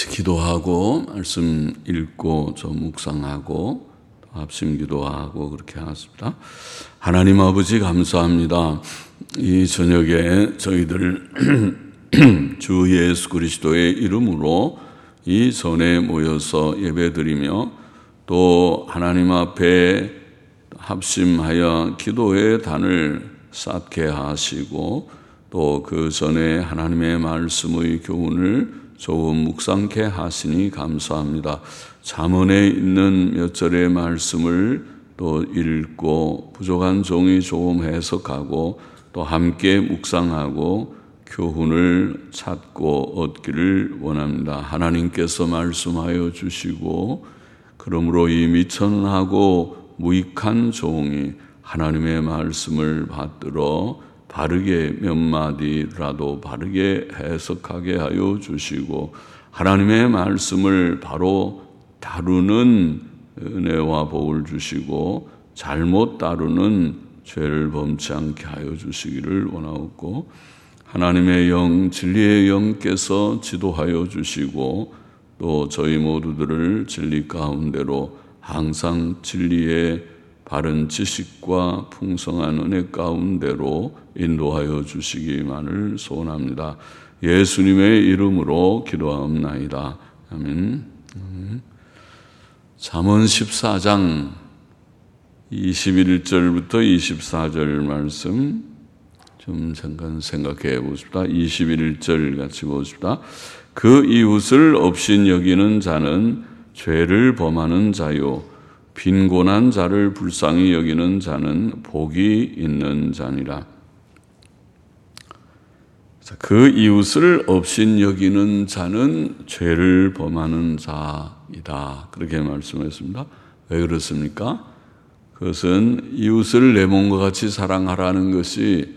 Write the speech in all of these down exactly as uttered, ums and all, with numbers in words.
같이 기도하고 말씀 읽고 좀 묵상하고 합심 기도하고 그렇게 하겠습니다. 하나님 아버지 감사합니다. 이 저녁에 저희들 주 예수 그리스도의 이름으로 이 전에 모여서 예배드리며 또 하나님 앞에 합심하여 기도의 단을 쌓게 하시고 또 그 전에 하나님의 말씀의 교훈을 조금 묵상케 하시니 감사합니다. 잠언에 있는 몇 절의 말씀을 또 읽고 부족한 종이 조금 해석하고 또 함께 묵상하고 교훈을 찾고 얻기를 원합니다. 하나님께서 말씀하여 주시고 그러므로 이 미천하고 무익한 종이 하나님의 말씀을 받들어 바르게 몇 마디라도 바르게 해석하게 하여 주시고 하나님의 말씀을 바로 다루는 은혜와 복을 주시고 잘못 다루는 죄를 범치 않게 하여 주시기를 원하옵고 하나님의 영 진리의 영께서 지도하여 주시고 또 저희 모두들을 진리 가운데로 항상 진리의 바른 지식과 풍성한 은혜 가운데로 인도하여 주시기만을 소원합니다. 예수님의 이름으로 기도하옵나이다. 아멘. 잠언 십사 장 이십일 절부터 이십사 절 말씀 좀 잠깐 생각해 보십시다. 이십일 절 같이 보십시다. 그 이웃을 업신 여기는 자는 죄를 범하는 자요 빈곤한 자를 불쌍히 여기는 자는 복이 있는 자니라. 그 이웃을 업신 여기는 자는 죄를 범하는 자이다. 그렇게 말씀했습니다. 왜 그렇습니까? 그것은 이웃을 내 몸과 같이 사랑하라는 것이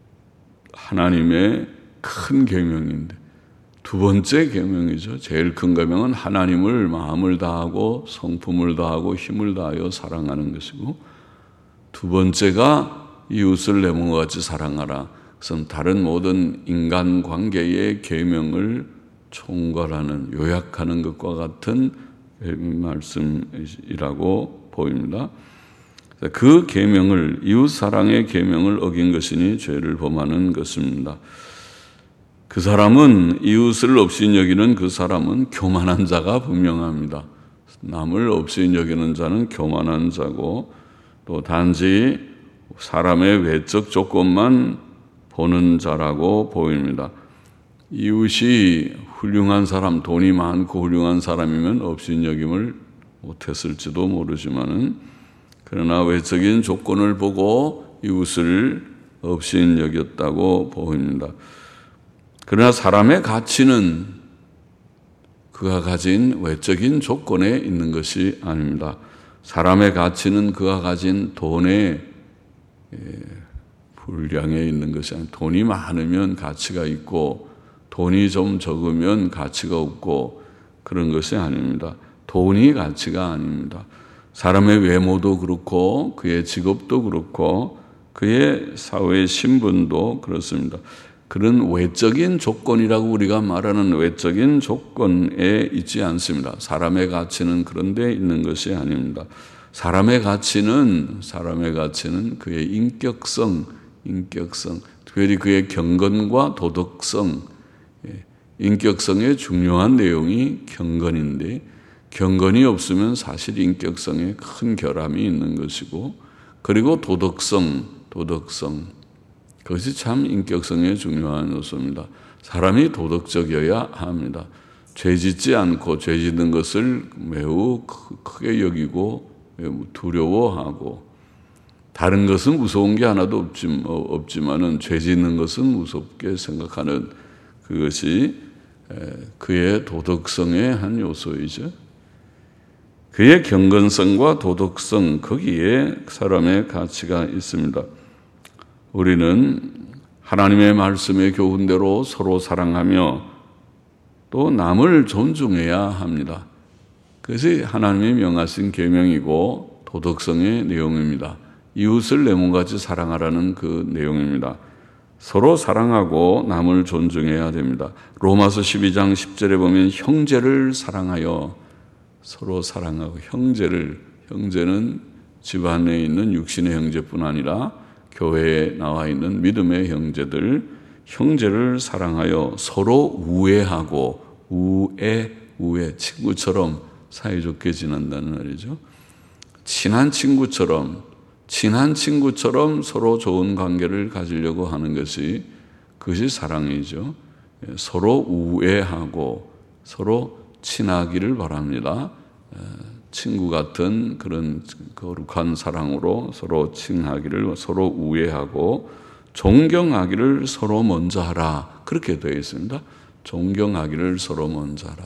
하나님의 큰 계명인데 두 번째 계명이죠. 제일 큰 계명은 하나님을 마음을 다하고 성품을 다하고 힘을 다하여 사랑하는 것이고 두 번째가 이웃을 내 몸과 같이 사랑하라. 그것은 다른 모든 인간관계의 계명을 총괄하는 요약하는 것과 같은 말씀이라고 보입니다. 그 계명을 이웃 사랑의 계명을 어긴 것이니 죄를 범하는 것입니다. 그 사람은 이웃을 업신 여기는 그 사람은 교만한 자가 분명합니다. 남을 업신 여기는 자는 교만한 자고 또 단지 사람의 외적 조건만 보는 자라고 보입니다. 이웃이 훌륭한 사람, 돈이 많고 훌륭한 사람이면 업신 여김을 못했을지도 모르지만은 그러나 외적인 조건을 보고 이웃을 업신 여겼다고 보입니다. 그러나 사람의 가치는 그가 가진 외적인 조건에 있는 것이 아닙니다. 사람의 가치는 그가 가진 돈의 분량에 있는 것이 아닙니다. 돈이 많으면 가치가 있고 돈이 좀 적으면 가치가 없고 그런 것이 아닙니다. 돈이 가치가 아닙니다. 사람의 외모도 그렇고 그의 직업도 그렇고 그의 사회 신분도 그렇습니다. 그런 외적인 조건이라고 우리가 말하는 외적인 조건에 있지 않습니다. 사람의 가치는 그런 데 있는 것이 아닙니다. 사람의 가치는 사람의 가치는 그의 인격성, 인격성, 특별히 그의 경건과 도덕성, 인격성의 중요한 내용이 경건인데 경건이 없으면 사실 인격성에 큰 결함이 있는 것이고 그리고 도덕성, 도덕성 그것이 참 인격성에 중요한 요소입니다. 사람이 도덕적이어야 합니다. 죄 짓지 않고 죄 짓는 것을 매우 크게 여기고 매우 두려워하고 다른 것은 무서운 게 하나도 없지만은 죄 짓는 것은 무섭게 생각하는 그것이 그의 도덕성의 한 요소이죠. 그의 경건성과 도덕성 거기에 사람의 가치가 있습니다. 우리는 하나님의 말씀의 교훈대로 서로 사랑하며 또 남을 존중해야 합니다. 그것이 하나님이 명하신 계명이고 도덕성의 내용입니다. 이웃을 내 몸같이 사랑하라는 그 내용입니다. 서로 사랑하고 남을 존중해야 됩니다. 로마서 십이 장 십 절에 보면 형제를 사랑하여, 서로 사랑하고, 형제를, 형제는 집안에 있는 육신의 형제뿐 아니라 교회에 나와 있는 믿음의 형제들, 형제를 사랑하여 서로 우애하고, 우애, 우애, 친구처럼 사이좋게 지낸다는 말이죠. 친한 친구처럼, 친한 친구처럼 서로 좋은 관계를 가지려고 하는 것이, 그것이 사랑이죠. 서로 우애하고 서로 친하기를 바랍니다. 친구 같은 그런 거룩한 사랑으로 서로 친하기를, 서로 우애하고 존경하기를 서로 먼저 하라. 그렇게 되어 있습니다. 존경하기를 서로 먼저 하라.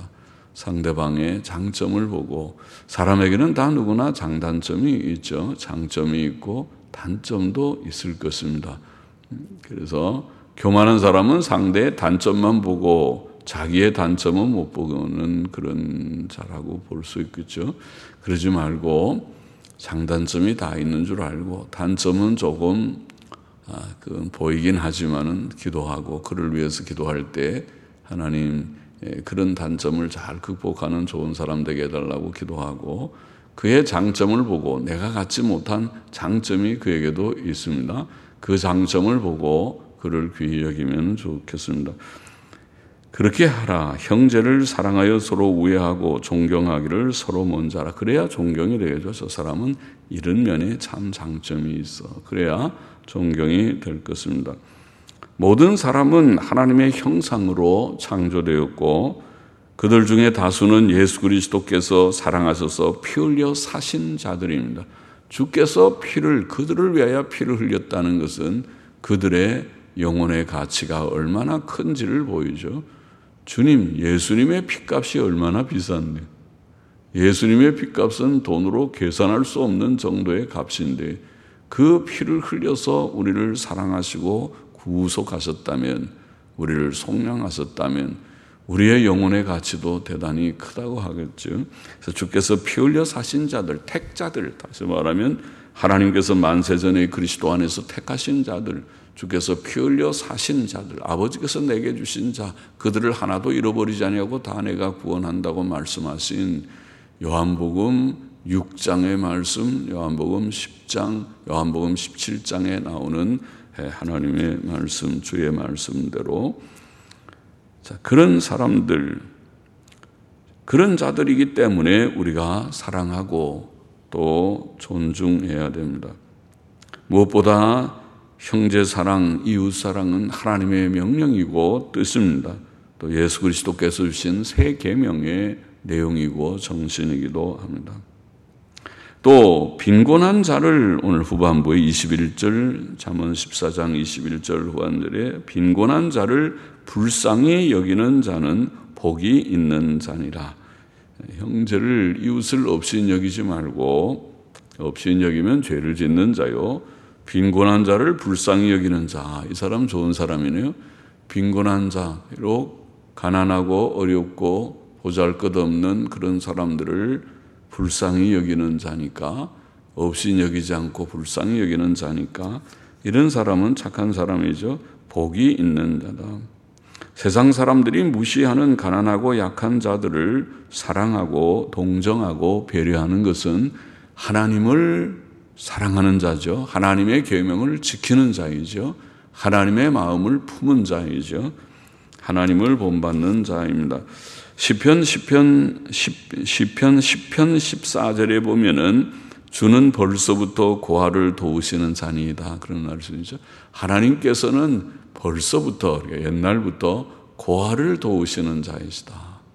상대방의 장점을 보고, 사람에게는 다 누구나 장단점이 있죠. 장점이 있고 단점도 있을 것입니다. 그래서 교만한 사람은 상대의 단점만 보고 자기의 단점은 못 보는 그런 자라고 볼 수 있겠죠. 그러지 말고 장단점이 다 있는 줄 알고 단점은 조금 아, 그건 보이긴 하지만은 기도하고 그를 위해서 기도할 때 하나님 그런 단점을 잘 극복하는 좋은 사람 되게 해달라고 기도하고, 그의 장점을 보고, 내가 갖지 못한 장점이 그에게도 있습니다. 그 장점을 보고 그를 귀히 여기면 좋겠습니다. 그렇게 하라. 형제를 사랑하여 서로 우애하고 존경하기를 서로 먼저 하라. 그래야 존경이 되겠죠. 저 사람은 이런 면에 참 장점이 있어. 그래야 존경이 될 것입니다. 모든 사람은 하나님의 형상으로 창조되었고 그들 중에 다수는 예수 그리스도께서 사랑하셔서 피 흘려 사신 자들입니다. 주께서 피를, 그들을 위하여 피를 흘렸다는 것은 그들의 영혼의 가치가 얼마나 큰지를 보이죠. 주님, 예수님의 피값이 얼마나 비싼데, 예수님의 피값은 돈으로 계산할 수 없는 정도의 값인데 그 피를 흘려서 우리를 사랑하시고 구속하셨다면, 우리를 속량하셨다면 우리의 영혼의 가치도 대단히 크다고 하겠죠. 그래서 주께서 피 흘려 사신 자들, 택자들, 다시 말하면 하나님께서 만세전에 그리스도 안에서 택하신 자들, 주께서 피 흘려 사신 자들, 아버지께서 내게 주신 자, 그들을 하나도 잃어버리지 아니하고 다 내가 구원한다고 말씀하신 요한복음 육 장의 말씀, 요한복음 십 장, 요한복음 십칠 장에 나오는 하나님의 말씀, 주의 말씀대로, 자, 그런 사람들, 그런 자들이기 때문에 우리가 사랑하고 또 존중해야 됩니다. 무엇보다 형제 사랑, 이웃 사랑은 하나님의 명령이고 뜻입니다. 또 예수 그리스도께서 주신 새 계명의 내용이고 정신이기도 합니다. 또 빈곤한 자를, 오늘 후반부에 이십일 절, 잠언 십사 장 이십일 절 후반절에 빈곤한 자를 불쌍히 여기는 자는 복이 있는 자니라. 형제를, 이웃을 업신 여기지 말고, 업신 여기면 죄를 짓는 자요, 빈곤한 자를 불쌍히 여기는 자, 이 사람 좋은 사람이네요. 빈곤한 자로 가난하고 어렵고 보잘것없는 그런 사람들을 불쌍히 여기는 자니까, 없이 여기지 않고 불쌍히 여기는 자니까 이런 사람은 착한 사람이죠. 복이 있는 자다. 세상 사람들이 무시하는 가난하고 약한 자들을 사랑하고 동정하고 배려하는 것은 하나님을 사랑하는 자죠. 하나님의 계명을 지키는 자이죠. 하나님의 마음을 품은 자이죠. 하나님을 본받는 자입니다. 시편 시편 시편 시편 십사 절에 보면은 주는 벌써부터 고아를 도우시는 자니이다, 그런 말씀이죠. 하나님께서는 벌써부터, 옛날부터 고아를 도우시는 자이시다.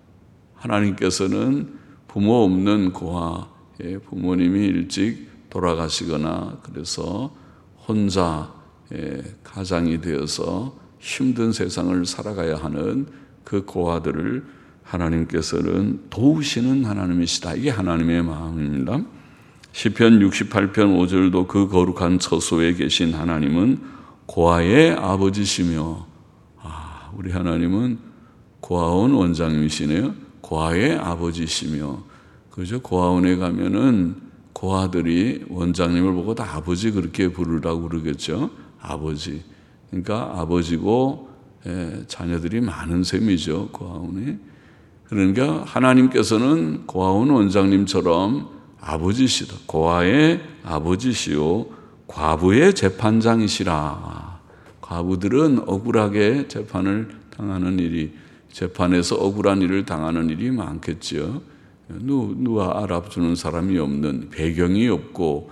하나님께서는 부모 없는 고아, 부모님이 일찍 돌아가시거나 그래서 혼자 가장이 되어서 힘든 세상을 살아가야 하는 그 고아들을 하나님께서는 도우시는 하나님이시다. 이게 하나님의 마음입니다. 시편 육십팔 편 오 절도 그 거룩한 처소에 계신 하나님은 고아의 아버지시며, 아, 우리 하나님은 고아원 원장님이시네요. 고아의 아버지시며, 그죠? 고아원에 가면은 고아들이 원장님을 보고 다 아버지 그렇게 부르라고 그러겠죠. 아버지. 그러니까 아버지고 예, 자녀들이 많은 셈이죠. 고아원이. 그러니까 하나님께서는 고아원 원장님처럼 아버지시다. 고아의 아버지시요 과부의 재판장이시라. 과부들은 억울하게 재판을 당하는 일이, 재판에서 억울한 일을 당하는 일이 많겠지요. 누, 누가 알아주는 사람이 없는, 배경이 없고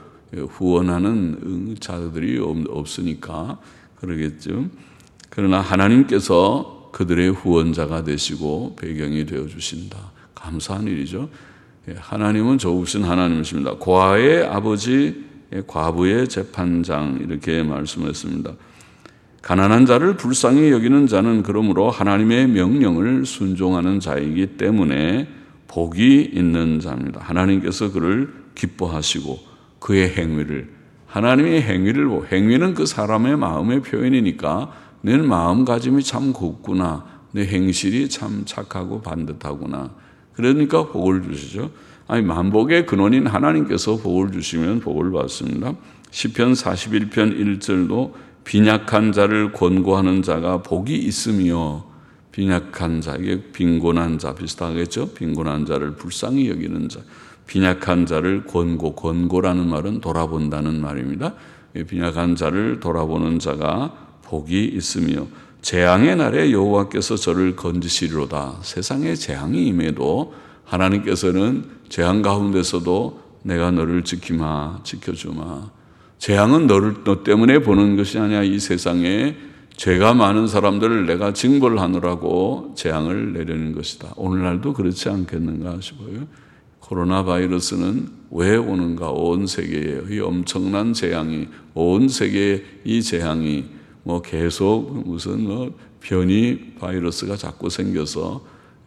후원하는 자들이 없으니까 그러겠죠. 그러나 하나님께서 그들의 후원자가 되시고 배경이 되어주신다. 감사한 일이죠. 하나님은 좋으신 하나님이십니다. 고아의 아버지, 과부의 재판장, 이렇게 말씀했습니다. 가난한 자를 불쌍히 여기는 자는 그러므로 하나님의 명령을 순종하는 자이기 때문에 복이 있는 자입니다. 하나님께서 그를 기뻐하시고 그의 행위를, 하나님의 행위를, 행위는 그 사람의 마음의 표현이니까 내 마음가짐이 참 곱구나, 내 행실이 참 착하고 반듯하구나, 그러니까 복을 주시죠. 아니, 만복의 근원인 하나님께서 복을 주시면 복을 받습니다. 시편 사십일 편 일 절도 빈약한 자를 권고하는 자가 복이 있으며, 빈약한 자, 이게 빈곤한 자 비슷하겠죠? 빈곤한 자를 불쌍히 여기는 자, 빈약한 자를 권고, 권고라는 말은 돌아본다는 말입니다. 빈약한 자를 돌아보는 자가 복이 있으며 재앙의 날에 여호와께서 저를 건지시리로다. 세상에 재앙이 임해도 하나님께서는 재앙 가운데서도 내가 너를 지키마, 지켜주마. 재앙은 너를, 너 때문에 보는 것이 아니야. 이 세상에 죄가 많은 사람들을 내가 징벌하느라고 재앙을 내리는 것이다. 오늘날도 그렇지 않겠는가 싶어요. 코로나 바이러스는 왜 오는가? 온 세계에 이 엄청난 재앙이, 온 세계에 이 재앙이 뭐 계속 무슨 뭐 변이 바이러스가 자꾸 생겨서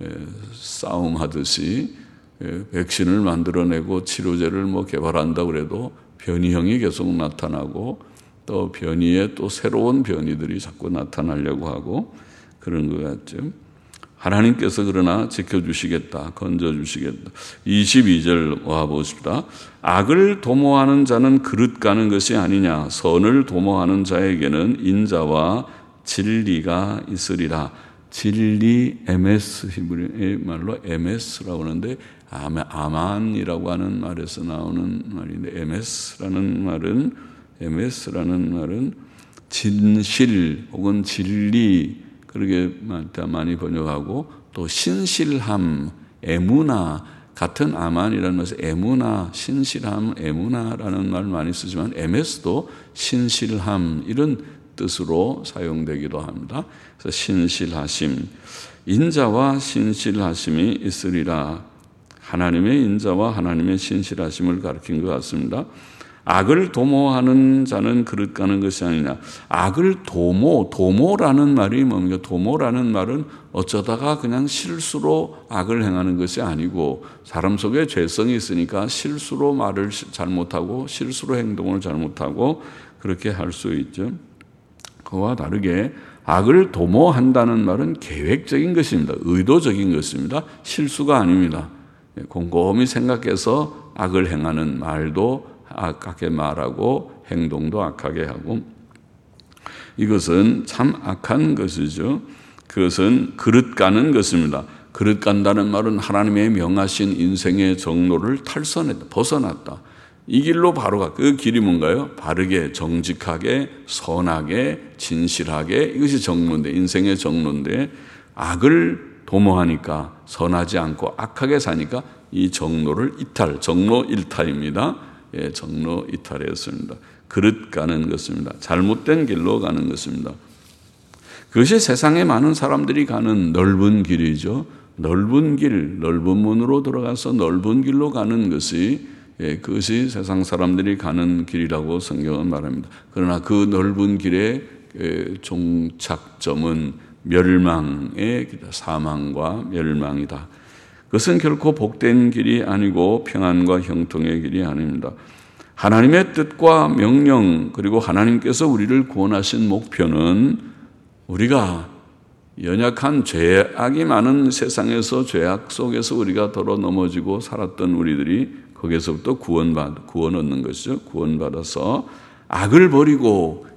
싸움하듯이 백신을 만들어내고 치료제를 뭐 개발한다고 그래도 변이형이 계속 나타나고 또 변이에 또 새로운 변이들이 자꾸 나타나려고 하고 그런 것 같죠. 하나님께서 그러나 지켜주시겠다, 건져주시겠다. 이십이 절 와보십시다. 악을 도모하는 자는 그릇 가는 것이 아니냐. 선을 도모하는 자에게는 인자와 진리가 있으리라. 진리, 에메스, 히브리 말로 에메스라고 하는데 아만이라고 하는 말에서 나오는 말인데, 에메스라는 말은 에메스라는 말은 진실 혹은 진리, 그렇게 많이 번역하고, 또 신실함, 에무나, 같은 아만이라는 것은 에무나, 신실함, 에무나라는 말 많이 쓰지만 에메스도 신실함 이런 뜻으로 사용되기도 합니다. 그래서 신실하심, 인자와 신실하심이 있으리라. 하나님의 인자와 하나님의 신실하심을 가리킨 것 같습니다. 악을 도모하는 자는 그릇 가는 것이 아니냐. 악을 도모, 도모라는 말이 뭡니까? 도모라는 말은 어쩌다가 그냥 실수로 악을 행하는 것이 아니고, 사람 속에 죄성이 있으니까 실수로 말을 잘못하고 실수로 행동을 잘못하고 그렇게 할 수 있죠. 그와 다르게 악을 도모한다는 말은 계획적인 것입니다. 의도적인 것입니다. 실수가 아닙니다. 곰곰이 생각해서 악을 행하는 말도 악하게 말하고 행동도 악하게 하고, 이것은 참 악한 것이죠. 그것은 그릇 가는 것입니다. 그릇 간다는 말은 하나님의 명하신 인생의 정로를 탈선했다, 벗어났다. 이 길로 바로 가. 그 길이 뭔가요? 바르게, 정직하게, 선하게, 진실하게, 이것이 정로인데, 인생의 정로인데, 악을 도모하니까, 선하지 않고 악하게 사니까 이 정로를 이탈, 정로 일탈입니다. 예, 정로 이탈했습니다. 그릇 가는 것입니다. 잘못된 길로 가는 것입니다. 그것이 세상에 많은 사람들이 가는 넓은 길이죠. 넓은 길, 넓은 문으로 들어가서 넓은 길로 가는 것이, 예, 그것이 세상 사람들이 가는 길이라고 성경은 말합니다. 그러나 그 넓은 길의 예, 종착점은 멸망의 길이다. 사망과 멸망이다. 그것은 결코 복된 길이 아니고 평안과 형통의 길이 아닙니다. 하나님의 뜻과 명령, 그리고 하나님께서 우리를 구원하신 목표는 우리가 연약한 죄악이 많은 세상에서, 죄악 속에서 우리가 덜어 넘어지고 살았던 우리들이 거기에서부터 구원받, 구원 얻는 것이죠. 구원받아서 악을 버리고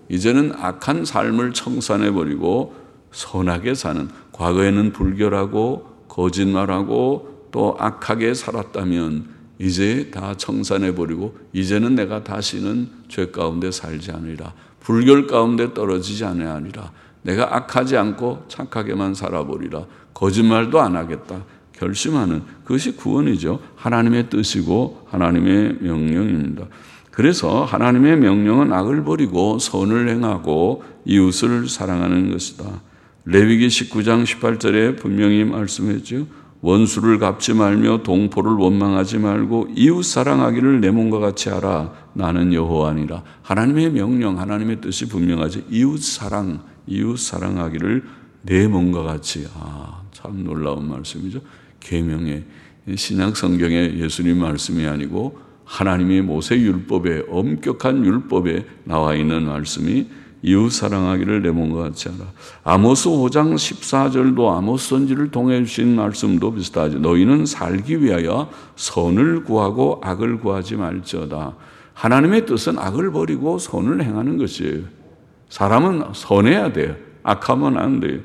이제는 악한 삶을 청산해버리고 선하게 사는, 과거에는 불결하고 거짓말하고 또 악하게 살았다면 이제 다 청산해버리고 이제는 내가 다시는 죄 가운데 살지 않으리라. 불결 가운데 떨어지지 아니하리라. 내가 악하지 않고 착하게만 살아보리라. 거짓말도 안 하겠다. 결심하는 그것이 구원이죠. 하나님의 뜻이고 하나님의 명령입니다. 그래서 하나님의 명령은 악을 버리고 선을 행하고 이웃을 사랑하는 것이다. 레위기 십구 장 십팔 절에 분명히 말씀했죠. 원수를 갚지 말며 동포를 원망하지 말고 이웃 사랑하기를 내 몸과 같이 하라. 나는 여호와니라. 하나님의 명령, 하나님의 뜻이 분명하지. 이웃 사랑, 이웃 사랑하기를 내 몸과 같이. 아, 참 놀라운 말씀이죠. 계명의 신약 성경의 예수님 말씀이 아니고 하나님의 모세 율법에, 엄격한 율법에 나와 있는 말씀이 이웃 사랑하기를 내 몸과 같이 하라. 아모스 오 장 십사 절도 아모스 선지를 통해 주신 말씀도 비슷하죠. 너희는 살기 위하여 선을 구하고 악을 구하지 말지어다. 하나님의 뜻은 악을 버리고 선을 행하는 것이에요. 사람은 선해야 돼요. 악하면 안 돼요.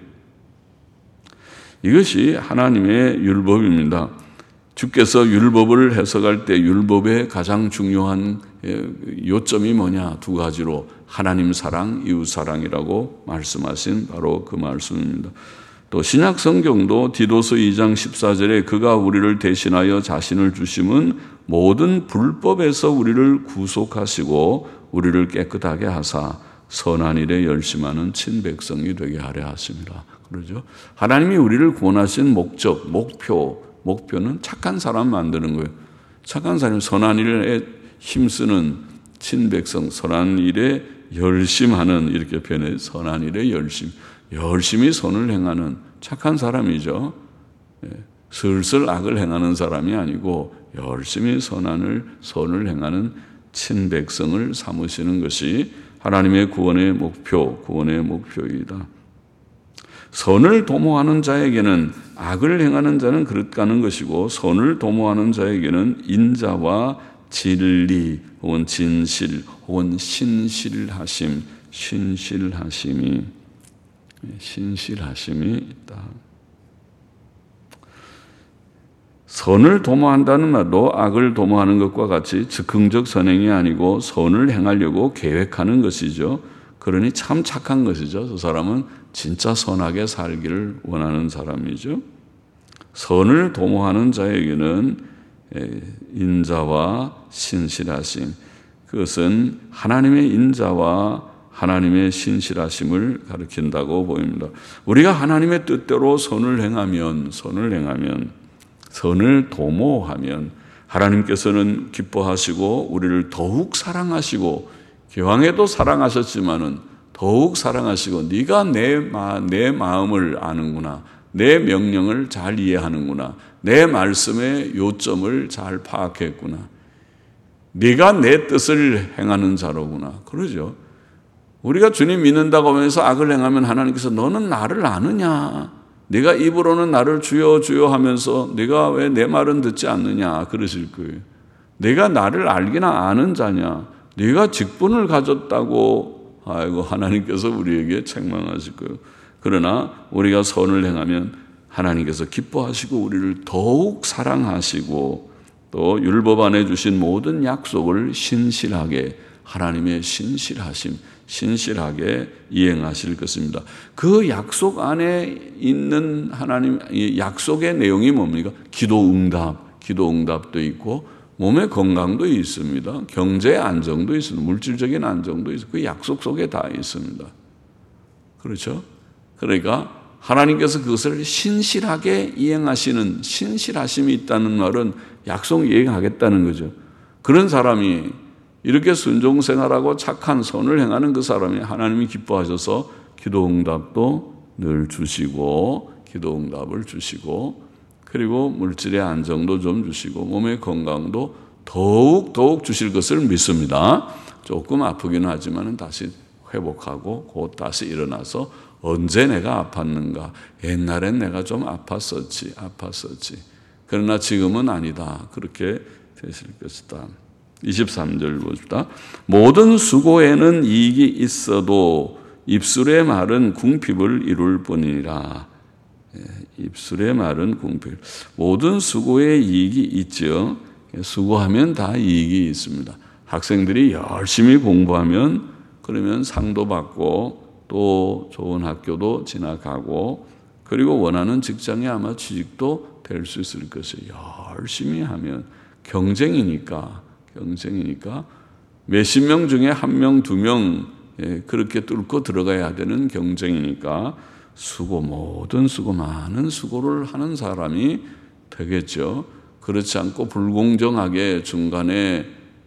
이것이 하나님의 율법입니다. 주께서 율법을 해석할 때 율법의 가장 중요한 요점이 뭐냐? 두 가지로 하나님 사랑, 이웃 사랑이라고 말씀하신 바로 그 말씀입니다. 또 신약 성경도 디도서 이 장 십사 절에 그가 우리를 대신하여 자신을 주심은 모든 불법에서 우리를 구속하시고 우리를 깨끗하게 하사 선한 일에 열심하는 친백성이 되게 하려 하십니다. 그러죠? 하나님이 우리를 구원하신 목적, 목표, 목표는 착한 사람 만드는 거예요. 착한 사람이 선한 일에 힘쓰는 친백성, 선한 일에 열심하는, 이렇게 표현해요. 선한 일에 열심, 열심히 선을 행하는 착한 사람이죠. 슬슬 악을 행하는 사람이 아니고 열심히 선한을, 선을 행하는 친백성을 삼으시는 것이 하나님의 구원의 목표, 구원의 목표이다. 선을 도모하는 자에게는 악을 행하는 자는 그릇가는 것이고 선을 도모하는 자에게는 인자와 진리 혹은 진실 혹은 신실하심, 신실하심이 신실하심이 있다. 선을 도모한다는 말도 악을 도모하는 것과 같이 즉흥적 선행이 아니고 선을 행하려고 계획하는 것이죠. 그러니 참 착한 것이죠. 저 사람은 진짜 선하게 살기를 원하는 사람이죠. 선을 도모하는 자에게는 인자와 신실하심, 그것은 하나님의 인자와 하나님의 신실하심을 가리킨다고 보입니다. 우리가 하나님의 뜻대로 선을 행하면, 선을 행하면, 선을 도모하면 하나님께서는 기뻐하시고 우리를 더욱 사랑하시고 기왕에도 사랑하셨지만은 더욱 사랑하시고 네가 내, 마, 내 마음을 아는구나. 내 명령을 잘 이해하는구나. 내 말씀의 요점을 잘 파악했구나. 네가 내 뜻을 행하는 자로구나. 그러죠. 우리가 주님 믿는다고 하면서 악을 행하면 하나님께서 너는 나를 아느냐? 네가 입으로는 나를 주여 주여 하면서 네가 왜 내 말은 듣지 않느냐? 그러실 거예요. 네가 나를 알기나 아는 자냐? 네가 직분을 가졌다고 아이고 하나님께서 우리에게 책망하실 거예요. 그러나 우리가 선을 행하면 하나님께서 기뻐하시고 우리를 더욱 사랑하시고 또 율법 안에 주신 모든 약속을 신실하게, 하나님의 신실하심, 신실하게 이행하실 것입니다. 그 약속 안에 있는 하나님 약속의 내용이 뭡니까? 기도 응답, 기도 응답도 있고 몸의 건강도 있습니다. 경제의 안정도 있습니다. 물질적인 안정도 있습니다. 그 약속 속에 다 있습니다. 그렇죠? 그러니까 하나님께서 그것을 신실하게 이행하시는 신실하심이 있다는 말은 약속 이행하겠다는 거죠. 그런 사람이 이렇게 순종생활하고 착한 선을 행하는 그 사람이 하나님이 기뻐하셔서 기도응답도 늘 주시고 기도응답을 주시고 그리고 물질의 안정도 좀 주시고 몸의 건강도 더욱 더욱 주실 것을 믿습니다. 조금 아프기는 하지만 다시 회복하고 곧 다시 일어나서 언제 내가 아팠는가? 옛날엔 내가 좀 아팠었지, 아팠었지. 그러나 지금은 아니다. 그렇게 되실 것이다. 이십삼 절 보십시다. 모든 수고에는 이익이 있어도 입술의 말은 궁핍을 이룰 뿐이라. 입술의 말은 궁핍. 모든 수고에 이익이 있죠. 수고하면 다 이익이 있습니다. 학생들이 열심히 공부하면 그러면 상도 받고 또 좋은 학교도 진학하고 그리고 원하는 직장에 아마 취직도 될 수 있을 것이에요. 열심히 하면 경쟁이니까 경쟁이니까 몇십 명 중에 한 명, 두 명 그렇게 뚫고 들어가야 되는 경쟁이니까 수고, 모든 수고, 많은 수고를 하는 사람이 되겠죠. 그렇지 않고 불공정하게 중간에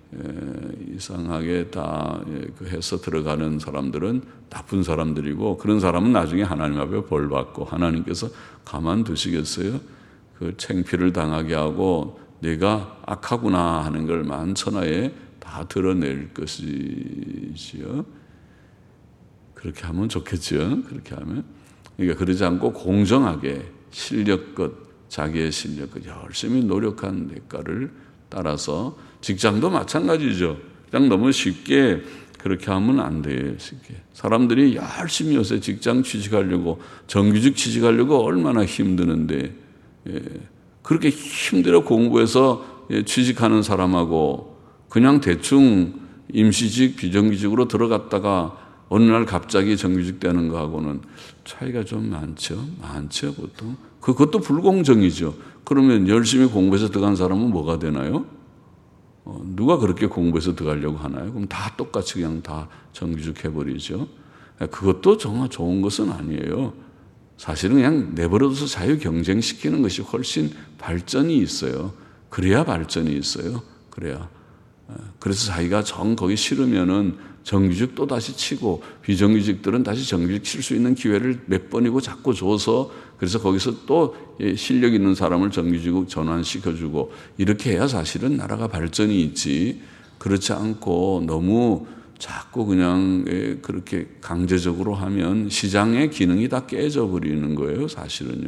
이상하게 다 해서 들어가는 사람들은 나쁜 사람들이고 그런 사람은 나중에 하나님 앞에 벌 받고 하나님께서 가만두시겠어요? 그 창피를 당하게 하고 내가 악하구나 하는 걸 만천하에 다 드러낼 것이지요. 그렇게 하면 좋겠죠. 그렇게 하면. 그러니까 그러지 않고 공정하게 실력껏 자기의 실력껏 열심히 노력한 대가를 따라서 직장도 마찬가지죠. 그냥 너무 쉽게 그렇게 하면 안 돼요. 쉽게. 사람들이 열심히 요새 직장 취직하려고 정규직 취직하려고 얼마나 힘드는데 예. 그렇게 힘들어 공부해서 예, 취직하는 사람하고 그냥 대충 임시직 비정규직으로 들어갔다가 어느 날 갑자기 정규직 되는 거하고는 차이가 좀 많죠. 많죠 보통. 그것도 불공정이죠. 그러면 열심히 공부해서 들어간 사람은 뭐가 되나요? 어, 누가 그렇게 공부해서 들어가려고 하나요? 그럼 다 똑같이 그냥 다 정규직 해버리죠. 그것도 정말 좋은 것은 아니에요. 사실은 그냥 내버려둬서 자유 경쟁시키는 것이 훨씬 발전이 있어요. 그래야 발전이 있어요. 그래야. 그래서 자기가 정 거기 싫으면은 정규직 또 다시 치고 비정규직들은 다시 정규직 칠 수 있는 기회를 몇 번이고 자꾸 줘서 그래서 거기서 또 실력 있는 사람을 정규직으로 전환시켜주고 이렇게 해야 사실은 나라가 발전이 있지. 그렇지 않고 너무 자꾸 그냥 그렇게 강제적으로 하면 시장의 기능이 다 깨져 버리는 거예요, 사실은요.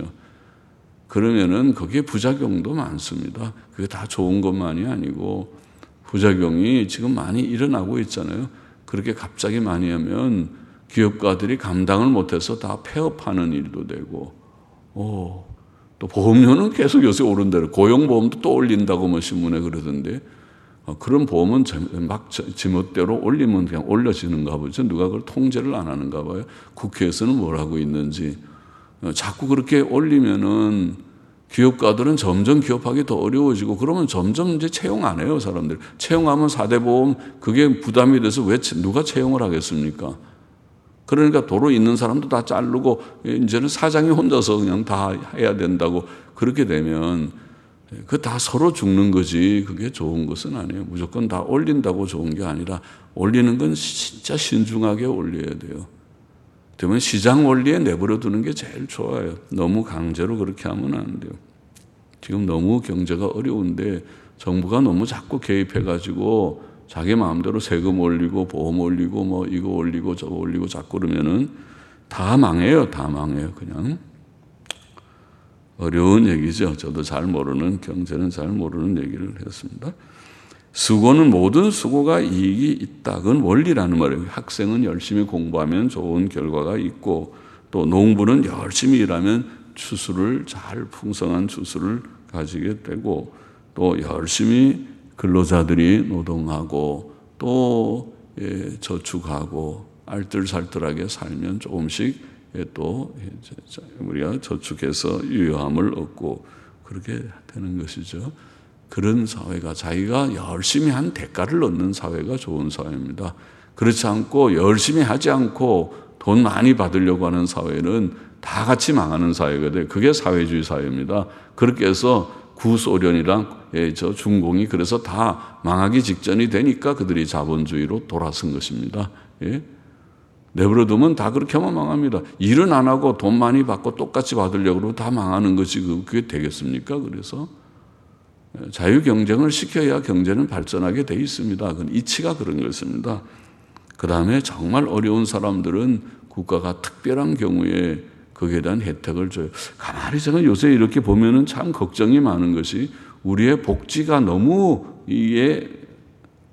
그러면은 거기에 부작용도 많습니다. 그게 다 좋은 것만이 아니고 부작용이 지금 많이 일어나고 있잖아요. 그렇게 갑자기 많이 하면 기업가들이 감당을 못해서 다 폐업하는 일도 되고, 오, 또 보험료는 계속 요새 오른대로 고용보험도 또 올린다고 뭐 신문에 그러던데. 어, 그런 보험은 막 지멋대로 올리면 그냥 올려지는가 보죠. 누가 그걸 통제를 안 하는가 봐요. 국회에서는 뭘 하고 있는지. 어, 자꾸 그렇게 올리면은 기업가들은 점점 기업하기 더 어려워지고 그러면 점점 이제 채용 안 해요, 사람들. 채용하면 사 대 보험 그게 부담이 돼서 왜 누가 채용을 하겠습니까? 그러니까 도로 있는 사람도 다 자르고 이제는 사장이 혼자서 그냥 다 해야 된다고 그렇게 되면 그 다 서로 죽는 거지 그게 좋은 것은 아니에요. 무조건 다 올린다고 좋은 게 아니라 올리는 건 진짜 신중하게 올려야 돼요. 그러면 시장 원리에 내버려 두는 게 제일 좋아요. 너무 강제로 그렇게 하면 안 돼요. 지금 너무 경제가 어려운데 정부가 너무 자꾸 개입해가지고 자기 마음대로 세금 올리고 보험 올리고 뭐 이거 올리고 저거 올리고 자꾸 그러면은 다 망해요. 다 망해요. 그냥. 어려운 얘기죠. 저도 잘 모르는 경제는 잘 모르는 얘기를 했습니다. 수고는 모든 수고가 이익이 있다. 그건 원리라는 말이에요. 학생은 열심히 공부하면 좋은 결과가 있고 또 농부는 열심히 일하면 추수를 잘 풍성한 추수를 가지게 되고 또 열심히 근로자들이 노동하고 또 예, 저축하고 알뜰살뜰하게 살면 조금씩 또 우리가 저축해서 유효함을 얻고 그렇게 되는 것이죠. 그런 사회가 자기가 열심히 한 대가를 얻는 사회가 좋은 사회입니다. 그렇지 않고 열심히 하지 않고 돈 많이 받으려고 하는 사회는 다 같이 망하는 사회가 돼요. 그게 사회주의 사회입니다. 그렇게 해서 구소련이랑 예, 저 중공이 그래서 다 망하기 직전이 되니까 그들이 자본주의로 돌아선 것입니다. 예? 내버려두면 다 그렇게 하면 망합니다. 일은 안 하고 돈 많이 받고 똑같이 받으려고 그러면 다 망하는 것이 그게 되겠습니까? 그래서 자유 경쟁을 시켜야 경제는 발전하게 돼 있습니다. 그건 이치가 그런 것입니다. 그 다음에 정말 어려운 사람들은 국가가 특별한 경우에 거기에 대한 혜택을 줘요. 가만히 제가 요새 이렇게 보면은 참 걱정이 많은 것이 우리의 복지가 너무 이게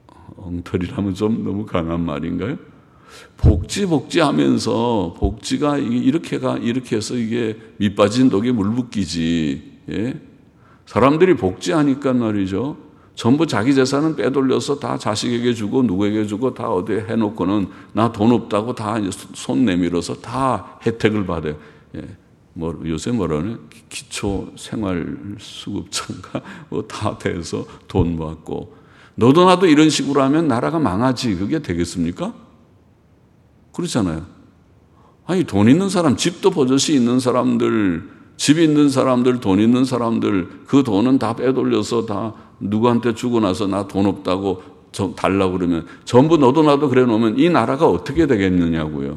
엉터리라면 좀 너무 강한 말인가요? 복지 복지 하면서 복지가 이렇게가 이렇게 해서 이게 밑빠진 독에 물 붓기지. 예? 사람들이 복지하니까 말이죠. 전부 자기 재산은 빼돌려서 다 자식에게 주고 누구에게 주고 다 어디 해놓고는 나 돈 없다고 다 손 내밀어서 다 혜택을 받아요. 예. 뭐 요새 뭐라네? 기초 생활수급자인가 뭐 다 돼서 돈 받고. 너도 나도 이런 식으로 하면 나라가 망하지. 그게 되겠습니까? 그렇잖아요. 아니, 돈 있는 사람, 집도 버젓이 있는 사람들, 집 있는 사람들, 돈 있는 사람들, 그 돈은 다 빼돌려서 다 누구한테 주고 나서 나 돈 없다고 달라고 그러면 전부 너도 나도 그래 놓으면 이 나라가 어떻게 되겠느냐고요.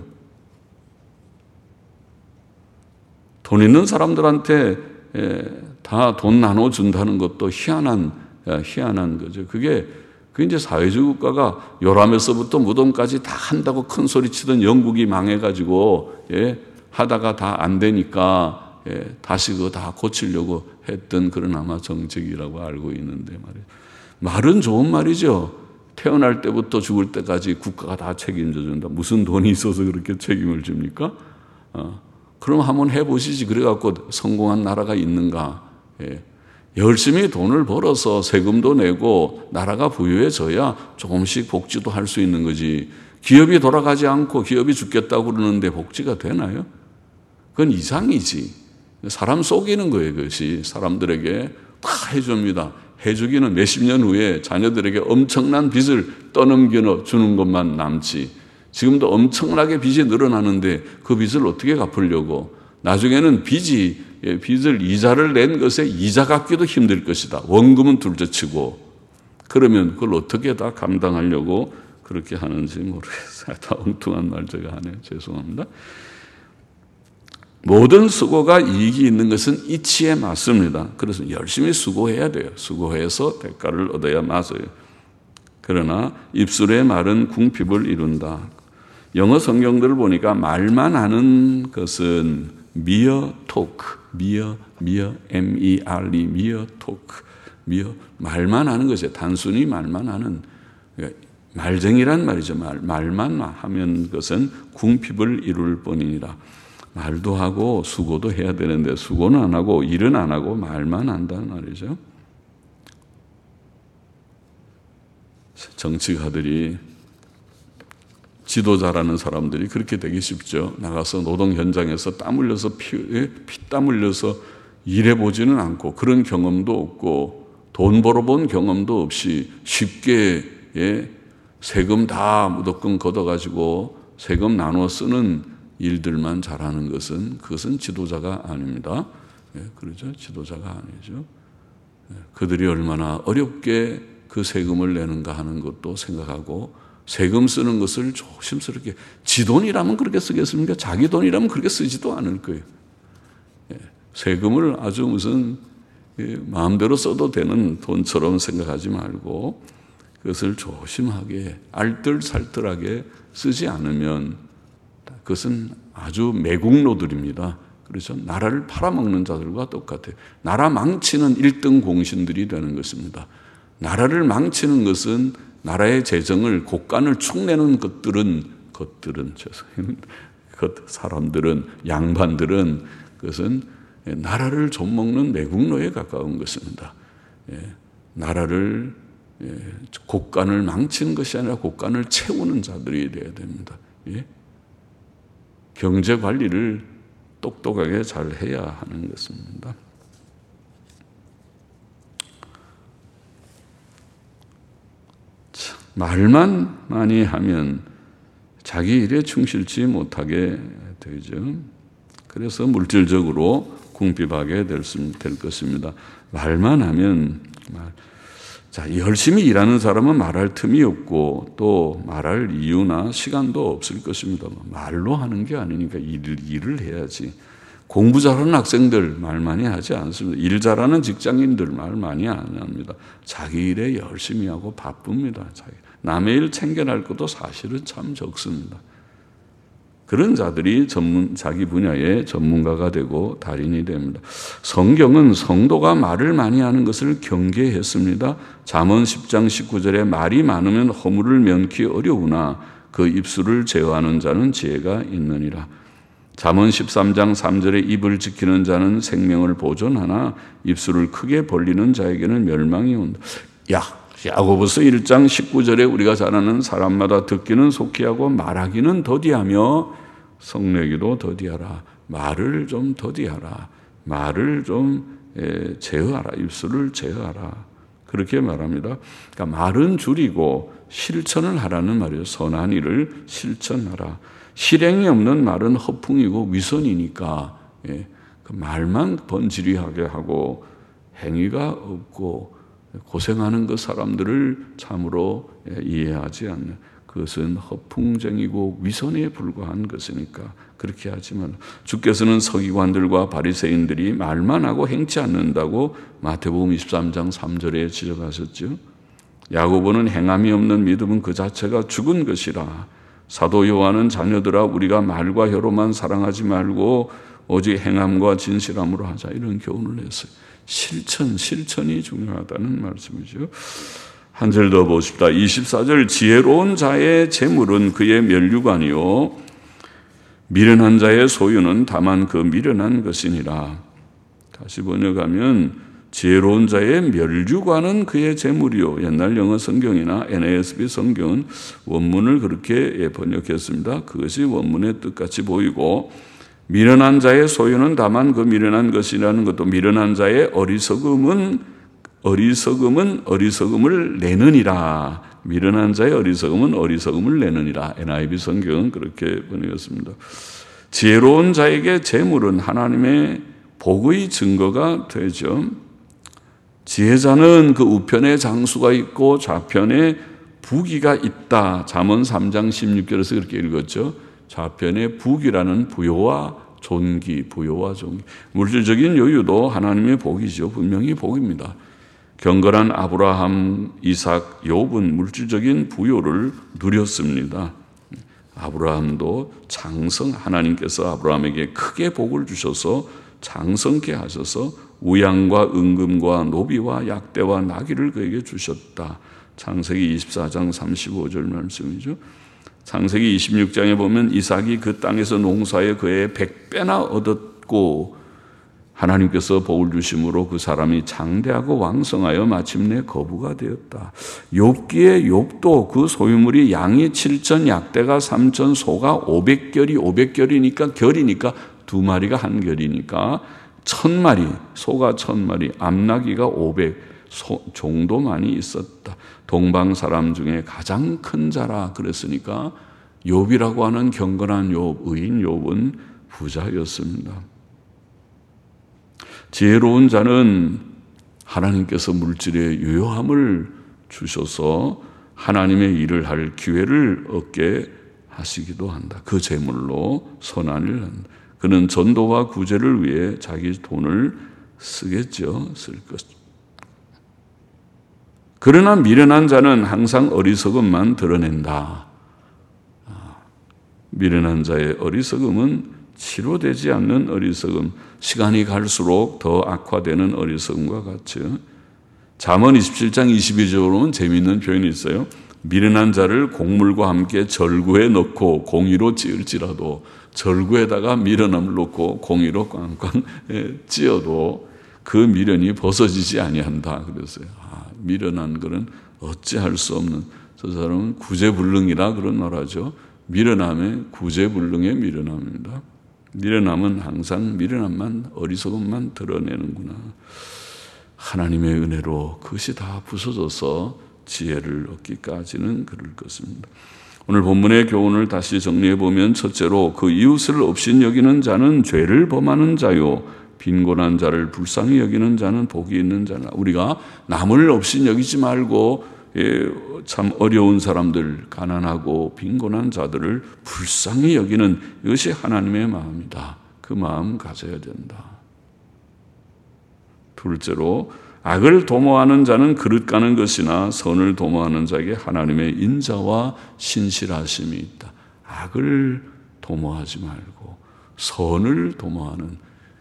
돈 있는 사람들한테 다 돈 나눠준다는 것도 희한한, 희한한 거죠. 그게 그 이제 사회주의 국가가 요람에서부터 무덤까지 다 한다고 큰 소리 치던 영국이 망해가지고, 예, 하다가 다 안 되니까, 예, 다시 그거 다 고치려고 했던 그런 아마 정책이라고 알고 있는데 말이에요. 말은 좋은 말이죠. 태어날 때부터 죽을 때까지 국가가 다 책임져 준다. 무슨 돈이 있어서 그렇게 책임을 집니까? 어, 그럼 한번 해보시지. 그래갖고 성공한 나라가 있는가? 예. 열심히 돈을 벌어서 세금도 내고 나라가 부유해져야 조금씩 복지도 할 수 있는 거지. 기업이 돌아가지 않고 기업이 죽겠다고 그러는데 복지가 되나요? 그건 이상이지. 사람 속이는 거예요. 그것이 사람들에게 다 해줍니다. 해주기는 몇십 년 후에 자녀들에게 엄청난 빚을 떠넘겨 주는 것만 남지. 지금도 엄청나게 빚이 늘어나는데 그 빚을 어떻게 갚으려고. 나중에는 빚이 빚을 이자를 낸 것에 이자 갚기도 힘들 것이다. 원금은 둘째치고. 그러면 그걸 어떻게 다 감당하려고 그렇게 하는지 모르겠어요. 다 엉뚱한 말 제가 하네요. 죄송합니다. 모든 수고가 이익이 있는 것은 이치에 맞습니다. 그래서 열심히 수고해야 돼요. 수고해서 대가를 얻어야 맞아요. 그러나 입술의 말은 궁핍을 이룬다. 영어 성경들을 보니까 말만 하는 것은 mere talk, mere, mere, M-E-R-E, mere talk, mere, 말만 하는 것이에요. 단순히 말만 하는, 말쟁이란 말이죠. 말, 말만 하면 것은 궁핍을 이룰 뿐이니라. 말도 하고 수고도 해야 되는데 수고는 안 하고 일은 안 하고 말만 한다는 말이죠. 정치가들이, 지도자라는 사람들이 그렇게 되기 쉽죠. 나가서 노동 현장에서 땀 흘려서 피, 피땀 흘려서 일해보지는 않고 그런 경험도 없고 돈 벌어본 경험도 없이 쉽게, 예, 세금 다 무조건 걷어가지고 세금 나눠 쓰는 일들만 잘하는 것은 그것은 지도자가 아닙니다. 예, 그렇죠? 지도자가 아니죠. 예, 그들이 얼마나 어렵게 그 세금을 내는가 하는 것도 생각하고 세금 쓰는 것을 조심스럽게, 지 돈이라면 그렇게 쓰겠습니까? 자기 돈이라면 그렇게 쓰지도 않을 거예요. 예, 세금을 아주 무슨 예, 마음대로 써도 되는 돈처럼 생각하지 말고 그것을 조심하게 알뜰살뜰하게 쓰지 않으면 그것은 아주 매국노들입니다. 그래서 나라를 팔아먹는 자들과 똑같아요. 나라 망치는 일 등 공신들이 되는 것입니다. 나라를 망치는 것은 나라의 재정을 곳간을 축내는 것들은 것들은 죄송해요. 그 사람들은 양반들은 그것은 나라를 좀먹는 매국노에 가까운 것입니다. 예, 나라를 예, 곳간을 망치는 것이 아니라 곳간을 채우는 자들이 되어야 됩니다. 예? 경제 관리를 똑똑하게 잘 해야 하는 것입니다. 참, 말만 많이 하면 자기 일에 충실치 못하게 되죠. 그래서 물질적으로 궁핍하게 될, 될 것입니다. 말만 하면 말. 자, 열심히 일하는 사람은 말할 틈이 없고 또 말할 이유나 시간도 없을 것입니다. 말로 하는 게 아니니까 일을, 일을 해야지. 공부 잘하는 학생들 말 많이 하지 않습니다. 일 잘하는 직장인들 말 많이 안 합니다. 자기 일에 열심히 하고 바쁩니다. 자기. 남의 일 챙겨낼 것도 사실은 참 적습니다. 그런 자들이 전문, 자기 분야의 전문가가 되고 달인이 됩니다. 성경은 성도가 말을 많이 하는 것을 경계했습니다. 잠언 십 장 십구 절에 말이 많으면 허물을 면키 어려우나 그 입술을 제어하는 자는 지혜가 있느니라. 잠언 십삼 장 삼 절에 입을 지키는 자는 생명을 보존하나 입술을 크게 벌리는 자에게는 멸망이 온다. 야, 야고보서 일 장 십구 절에 우리가 잘 아는 사람마다 듣기는 속히 하고 말하기는 더디하며 성내기도 더디하라. 말을 좀 더디하라. 말을 좀 제어하라. 입술을 제어하라. 그렇게 말합니다. 그러니까 말은 줄이고 실천을 하라는 말이에요. 선한 일을 실천하라. 실행이 없는 말은 허풍이고 위선이니까 예, 그 말만 번지르하게 하고 행위가 없고 고생하는 그 사람들을 참으로 이해하지 않는 그것은 허풍쟁이고 위선에 불과한 것이니까 그렇게 하지만 주께서는 서기관들과 바리새인들이 말만 하고 행치 않는다고 마태복음 이십삼 장 삼 절에 지적하셨죠. 야고보는 행함이 없는 믿음은 그 자체가 죽은 것이라. 사도 요한은 자녀들아 우리가 말과 혀로만 사랑하지 말고 오직 행함과 진실함으로 하자 이런 교훈을 했어요. 실천, 실천이 중요하다는 말씀이죠. 한 절 더 보십시다. 이십사 절 지혜로운 자의 재물은 그의 면류관이요 미련한 자의 소유는 다만 그 미련한 것이니라. 다시 번역하면 지혜로운 자의 면류관은 그의 재물이요. 옛날 영어 성경이나 엔 에이 에스 비 성경은 원문을 그렇게 번역했습니다. 그것이 원문의 뜻같이 보이고 미련한 자의 소유는 다만 그 미련한 것이라는 것도 미련한 자의 어리석음은 어리석음은 어리석음을 내느니라. 미련한 자의 어리석음은 어리석음을 내느니라. 엔 아이 비 성경은 그렇게 번역했습니다. 지혜로운 자에게 재물은 하나님의 복의 증거가 되죠. 지혜자는 그 우편에 장수가 있고 좌편에 부귀가 있다. 잠언 삼 장 십육 절에서 그렇게 읽었죠. 좌편에 부귀라는 부요와 존귀, 부요와 존귀. 물질적인 여유도 하나님의 복이죠. 분명히 복입니다. 경건한 아브라함, 이삭, 욥은 물질적인 부요를 누렸습니다. 아브라함도 장성, 하나님께서 아브라함에게 크게 복을 주셔서 장성케 하셔서 우양과 은금과 노비와 약대와 나귀를 그에게 주셨다. 창세기 이십사 장 삼십오 절 말씀이죠. 창세기 이십육 장에 보면 이삭이 그 땅에서 농사에 그의 백 배나 얻었고 하나님께서 복을 주심으로 그 사람이 장대하고 왕성하여 마침내 거부가 되었다. 욥기에 욥도 그 소유물이 양이 칠천, 약대가 삼천, 소가 오백 결이 오백 결이니까 결이니까 두 마리가 한 결이니까 천 마리, 소가 천 마리, 암나귀가 오백 소, 종도 많이 있었다. 동방 사람 중에 가장 큰 자라 그랬으니까 욥이라고 하는 경건한 욥, 의인 욥은 부자였습니다. 지혜로운 자는 하나님께서 물질의 유효함을 주셔서 하나님의 일을 할 기회를 얻게 하시기도 한다. 그 재물로 선한 일을 한다. 그는 전도와 구제를 위해 자기 돈을 쓰겠죠. 쓸 것. 그러나 미련한 자는 항상 어리석음만 드러낸다. 미련한 자의 어리석음은 치료되지 않는 어리석음, 시간이 갈수록 더 악화되는 어리석음과 같죠. 잠언 이십칠 장 이십이 절에 보면 재미있는 표현이 있어요. 미련한 자를 곡물과 함께 절구에 넣고 공의로 찌을지라도 절구에다가 미련함을 넣고 공의로 꽝꽝 찌어도 그 미련이 벗어지지 아니한다. 그랬어요. 아, 미련한 것은 어찌할 수 없는, 저 사람은 구제불능이라 그런 말하죠. 미련함의 구제불능의 미련함입니다. 미련함은 항상 미련함만, 어리석음만 드러내는구나. 하나님의 은혜로 그것이 다 부서져서 지혜를 얻기까지는 그럴 것입니다. 오늘 본문의 교훈을 다시 정리해보면 첫째로 그 이웃을 없인 여기는 자는 죄를 범하는 자요 빈곤한 자를 불쌍히 여기는 자는 복이 있는 자라. 우리가 남을 없인 여기지 말고 예, 참 어려운 사람들, 가난하고 빈곤한 자들을 불쌍히 여기는 이것이 하나님의 마음이다. 그 마음 가져야 된다. 둘째로 악을 도모하는 자는 그릇 가는 것이나 선을 도모하는 자에게 하나님의 인자와 신실하심이 있다. 악을 도모하지 말고 선을 도모하는,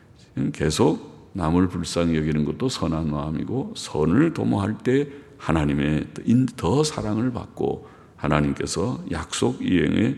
계속 남을 불쌍히 여기는 것도 선한 마음이고, 선을 도모할 때 하나님의 더 사랑을 받고 하나님께서 약속 이행의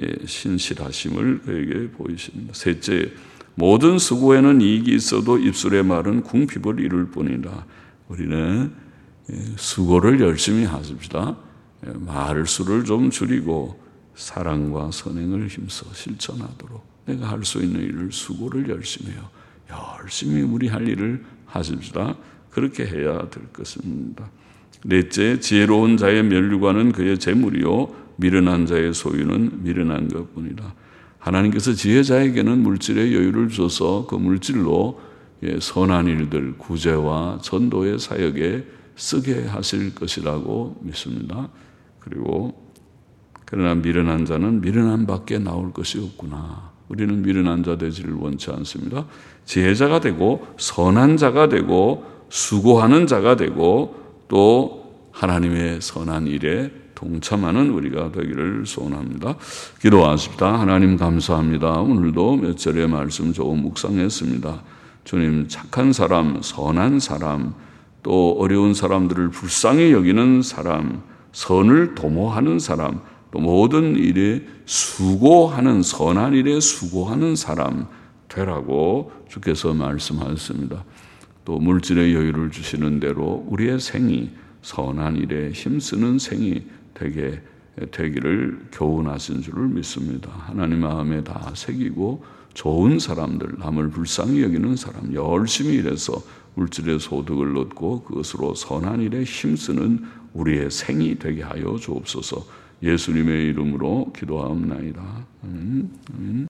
신실하심을 그에게 보이십니다. 셋째, 모든 수고에는 이익이 있어도 입술의 말은 궁핍을 이룰 뿐이라. 우리는 수고를 열심히 하십시다. 말 수를 좀 줄이고 사랑과 선행을 힘써 실천하도록 내가 할 수 있는 일을 수고를 열심히 해요. 열심히 우리 할 일을 하십시다. 그렇게 해야 될 것입니다. 넷째, 지혜로운 자의 면류관은 그의 재물이요 미련한 자의 소유는 미련한 것뿐이라. 하나님께서 지혜자에게는 물질의 여유를 줘서 그 물질로 선한 일들, 구제와 전도의 사역에 쓰게 하실 것이라고 믿습니다. 그리고 그러나 미련한 자는 미련한 밖에 나올 것이 없구나. 우리는 미련한 자 되지를 원치 않습니다. 지혜자가 되고 선한 자가 되고 수고하는 자가 되고 또 하나님의 선한 일에 동참하는 우리가 되기를 소원합니다. 기도하십시다. 하나님 감사합니다. 오늘도 몇 절의 말씀 조금 묵상했습니다. 주님, 착한 사람, 선한 사람, 또 어려운 사람들을 불쌍히 여기는 사람, 선을 도모하는 사람, 또 모든 일에 수고하는, 선한 일에 수고하는 사람 되라고 주께서 말씀하셨습니다. 또 물질의 여유를 주시는 대로 우리의 생이 선한 일에 힘쓰는 생이 되게 되기를 교훈하신 줄을 믿습니다. 하나님 마음에 다 새기고 좋은 사람들, 남을 불쌍히 여기는 사람, 열심히 일해서 물질의 소득을 얻고 그것으로 선한 일에 힘쓰는 우리의 생이 되게 하여 주옵소서. 예수님의 이름으로 기도하옵나이다. 아멘. 아멘.